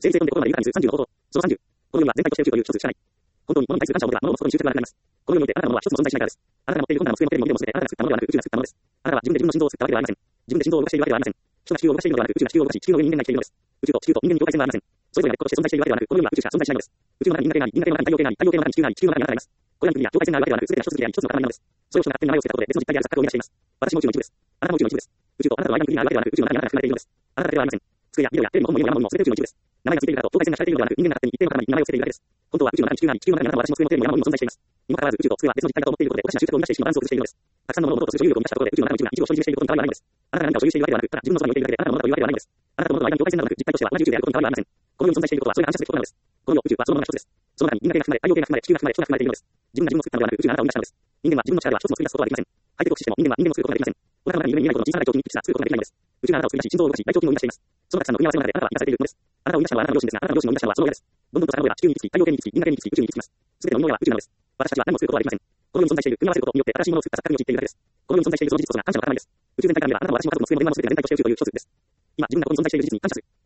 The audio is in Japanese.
整理整頓で心まで豊かにする30の方法。その30。この世には全体として宇宙という一つしかない。本当に物に対する感謝を持てば、物もそこに集中がなくなります。この世においてあなたのものは一つも存在しないからです。あなたが持っているどんな机もテレビも腕もすべてあなたが作ったものではなく宇宙が作ったものです。あなたは自分で自分の心臓を作ったわけではありません。自分で心臓を動かしているわけではありません。人が地球を動かしているのではなく宇宙が地球を動かし、地球の上に人間が生きているのです。宇宙と地球と人間に境界線はありません。それぞれが個として存在しているわけではなく、この世には宇宙しか存在しないのです。宇宙の中に銀河系があり、銀河系の中に太陽系があり、太陽系の中に地球があり、地球の中にあなたがいます。これらの国や境界線があるわけではなく、全てが一つであり、一つの塊なのです。それを人が勝手に名前を付けたことで別の実体である錯覚を生み出しています。私も宇宙の一部です。あなたも宇宙の一部です。宇宙とあなたの間に国があるわけではなく、宇宙の中にあなたが含まれているのです。あなただけではありません。机やビデオやテレビも本も山もすべて宇宙の一部です。名前が付いているからと境界線がされているのではなく、人間が勝手に一定の塊に名前を付けているだけです。本当は宇宙の中に地球があり、地球の中にあなたも私も机もテレビも山も存在しています。にもかかわらず宇宙と机は別の実体だと思っていることで、おかしな執着を生み出して意識のバランスを崩しているのです。たくさんのものを物とする所有力を生み出したところで、宇宙の中の一部が一部を所有していることに変わりはないのです。あなたが何かを所有しているわけではなく、ただ自分のそばに置いているだけで、あなたのものだというわけではないのです。あなたと物との間に境界線などなく、実体としては同じ宇宙であることに変わりはありません。この世に存在していることは、それが反射すべきことなのです。この世、宇宙はそのものが一つです。その中に銀河系が含まれ、太陽系が含まれ、地球が含まれ、人が含まれているのです。自分が自分を作ったのではなく、宇宙があなたを生み出したのです。人間は自分の力では一つも作り出すことはできません。相手としても人間は人間を作ることができません。お腹の中に夢に見えないほどの小さな大胸筋に一致した作ることができないのです。宇宙があなたを作り出し、心臓を動かし、大胸筋を生み出しています。そのたくさんの組み合わせの中であなたは生かされているのです。あなたを生み出したのはあなたの両親ですが、あなたの両親を生み出したのはその親です。どんどんと遡れば地球に行き着き、太陽系に行き着き、銀河系に行き着き、宇宙に行き着きます。すべての生みの親は宇宙なのです。私たちは何も作ることはできません。この世に存在している組み合わせることによって新しいものを作った錯覚に陥っているだけです。この世に存在しているその事実こそが感謝の塊です。宇宙全体から見ればあなたも私も家族も机も夢もすべて全体として宇宙という一つです。今自分がここに存在している事実に感謝する。